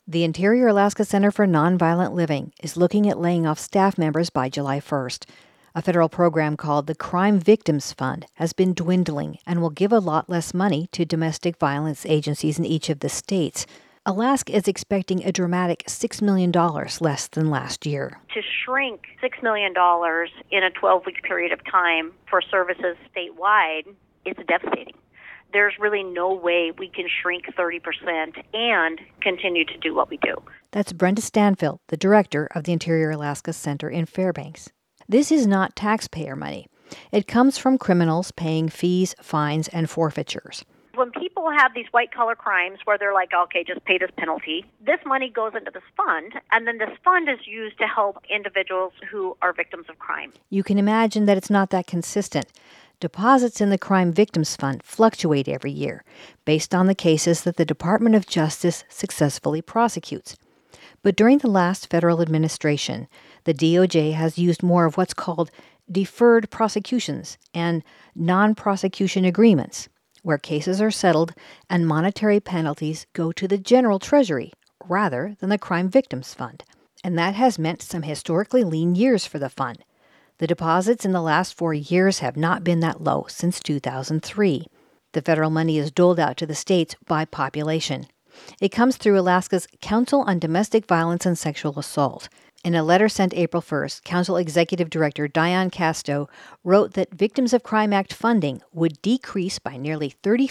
The Interior Alaska Center for Nonviolent Living is looking at laying off staff members by July 1st. A federal program called the Crime Victims Fund has been dwindling and will give a lot less money to domestic violence agencies in each of the states. Alaska is expecting a dramatic $6 million less than last year. To shrink $6 million in a 12-week period of time for services statewide, it's devastating. There's really no way we can shrink 30% and continue to do what we do. That's Brenda Stanfield, the director of the Interior Alaska Center in Fairbanks. This is not taxpayer money. It comes from criminals paying fees, fines, and forfeitures. When people have these white-collar crimes where they're like, okay, just pay this penalty, this money goes into this fund, and then this fund is used to help individuals who are victims of crime. You can imagine that it's not that consistent. Deposits in the Crime Victims Fund fluctuate every year based on the cases that the Department of Justice successfully prosecutes. But during the last federal administration, the DOJ has used more of what's called deferred prosecutions and non-prosecution agreements, where cases are settled and monetary penalties go to the general treasury rather than the Crime Victims Fund. And that has meant some historically lean years for the fund. The deposits in the last 4 years have not been that low since 2003. The federal money is doled out to the states by population. It comes through Alaska's Council on Domestic Violence and Sexual Assault. In a letter sent April 1st, Council Executive Director Diane Casto wrote that Victims of Crime Act funding would decrease by nearly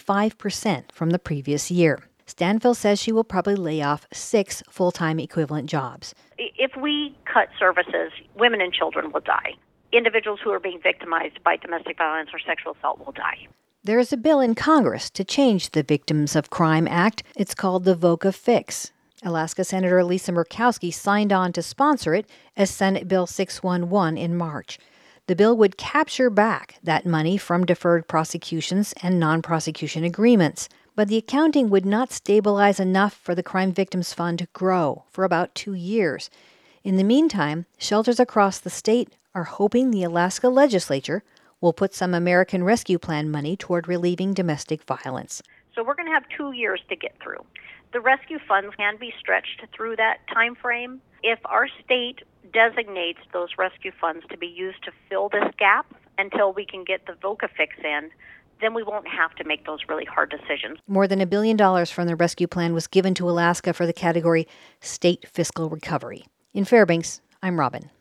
35% from the previous year. Stanfield says she will probably lay off 6 full-time equivalent jobs. If we cut services, women and children will die. Individuals who are being victimized by domestic violence or sexual assault will die. There is a bill in Congress to change the Victims of Crime Act. It's called the VOCA Fix. Alaska Senator Lisa Murkowski signed on to sponsor it as Senate Bill 611 in March. The bill would capture back that money from deferred prosecutions and non-prosecution agreements, but the accounting would not stabilize enough for the Crime Victims Fund to grow for about 2 years. In the meantime, shelters across the state are hoping the Alaska legislature will put some American Rescue Plan money toward relieving domestic violence. So we're going to have 2 years to get through. The rescue funds can be stretched through that time frame. If our state designates those rescue funds to be used to fill this gap until we can get the VOCA fix in, then we won't have to make those really hard decisions. More than $1 billion from the rescue plan was given to Alaska for the category State Fiscal Recovery. In Fairbanks, I'm Robin.